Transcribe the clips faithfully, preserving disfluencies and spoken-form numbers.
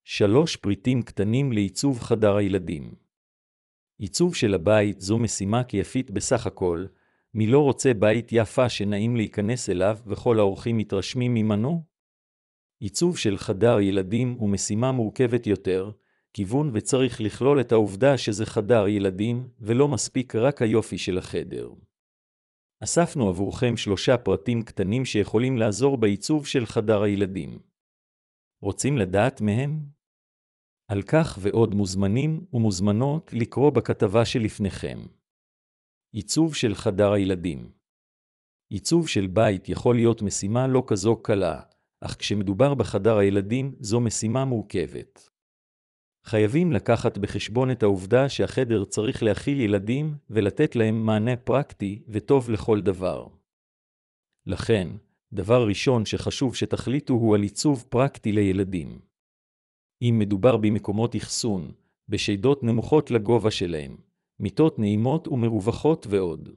שלוש פריטים קטנים לעיצוב חדר הילדים. עיצוב של הבית זו משימה כיפית בסך הכל, מי לא רוצה בית יפה שנעים להיכנס אליו וכל האורחים מתרשמים ממנו? עיצוב של חדר ילדים הוא משימה מורכבת יותר, כיוון וצריך לכלול את העובדה שזה חדר ילדים ולא מספיק רק היופי של החדר. אספנו עבורכם שלושה פרטים קטנים שיכולים לעזור בעיצוב של חדר הילדים. רוצים לדעת מהם? על כך ועוד מוזמנים ומוזמנות לקרוא בכתבה שלפניכם. עיצוב של חדר הילדים. עיצוב של בית יכול להיות משימה לא כזו קלה, אך כשמדובר בחדר הילדים זו משימה מורכבת. חייבים לקחת בחשבון את העובדה שהחדר צריך להכיל ילדים ולתת להם מענה פרקטי וטוב לכל דבר. לכן, דבר ראשון שחשוב שתחליטו הוא על עיצוב פרקטי לילדים. אם מדובר במקומות אחסון, בשיידות נמוכות לגובה שלהם, מיטות נעימות ומרווחות ועוד.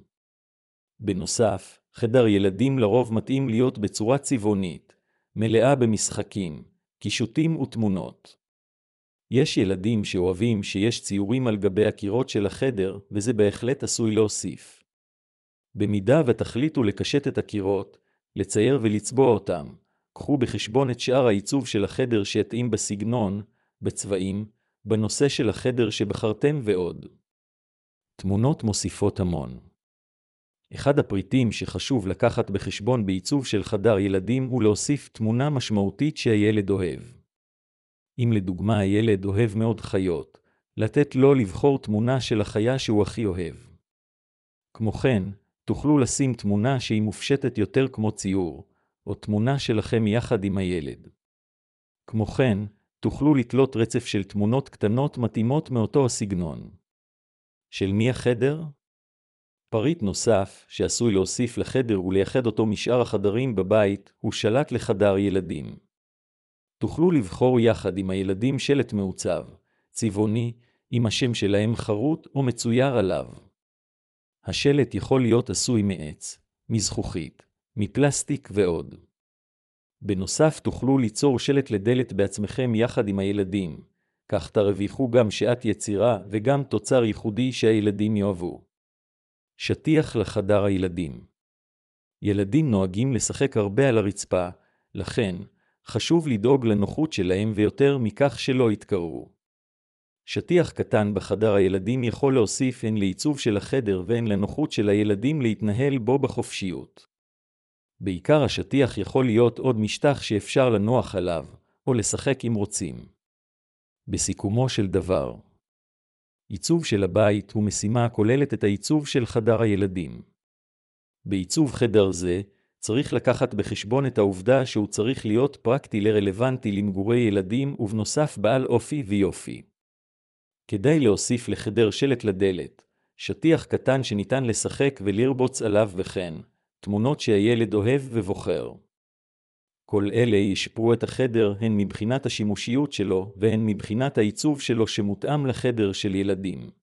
בנוסף, חדר ילדים לרוב מתאים להיות בצורה צבעונית, מלאה במשחקים, קישוטים ותמונות. יש ילדים שאוהבים שיש ציורים על גבי הקירות של החדר, וזה בהחלט עשוי להוסיף. במידה ותחליטו לקשט את הקירות, לצייר ולצבוע אותם, קחו בחשבון את שאר העיצוב של החדר שיתאים בסגנון, בצבעים, בנושא של החדר שבחרתם ועוד. תמונות מוסיפות המון. אחד הפריטים שחשוב לקחת בחשבון בעיצוב של חדר ילדים הוא להוסיף תמונה משמעותית שהילד אוהב. אם לדוגמה הילד אוהב מאוד חיות, לתת לו לבחור תמונה של החיה שהוא הכי אוהב. כמו כן, תוכלו לשים תמונה שהיא מופשטת יותר כמו ציור, או תמונה שלכם יחד עם הילד. כמו כן, תוכלו לתלות רצף של תמונות קטנות מתאימות מאותו הסגנון. של מי החדר? פריט נוסף שעשוי להוסיף לחדר ולייחד אותו משאר החדרים בבית הוא שלט לחדר ילדים. תוכלו לבחור יחד עם הילדים שלט מעוצב, צבעוני, עם השם שלהם חרוט או מצויר עליו. השלט יכול להיות עשוי מעץ, מזכוכית, מפלסטיק ועוד. בנוסף תוכלו ליצור שלט לדלת בעצמכם יחד עם הילדים, כך תרוויחו גם שעת יצירה וגם תוצר ייחודי שהילדים יאהבו. שטיח לחדר הילדים. ילדים נוהגים לשחק הרבה על הרצפה, לכן חשוב לדאוג לנוחות שלהם ויותר מכך שלא יתקררו. שטיח קטן בחדר הילדים יכול להוסיף הן לעיצוב של החדר והן לנוחות של הילדים להתנהל בו בחופשיות. בעיקר השטיח יכול להיות עוד משטח שאפשר לנוח עליו, או לשחק אם רוצים. בסיכומו של דבר, עיצוב של הבית הוא משימה הכוללת את העיצוב של חדר הילדים. בעיצוב חדר זה, צריך לקחת בחשבון את העובדה שהוא צריך להיות פרקטי לרלוונטי למגורי ילדים ובנוסף בעל אופי ויופי. כדאי להוסיף לחדר שלט לדלת, שטיח קטן שניתן לשחק ולרבוץ עליו וכן, תמונות שהילד אוהב ובוחר. כל אלה ישפרו את החדר הן מבחינת השימושיות שלו והן מבחינת העיצוב שלו שמותאם לחדר של ילדים.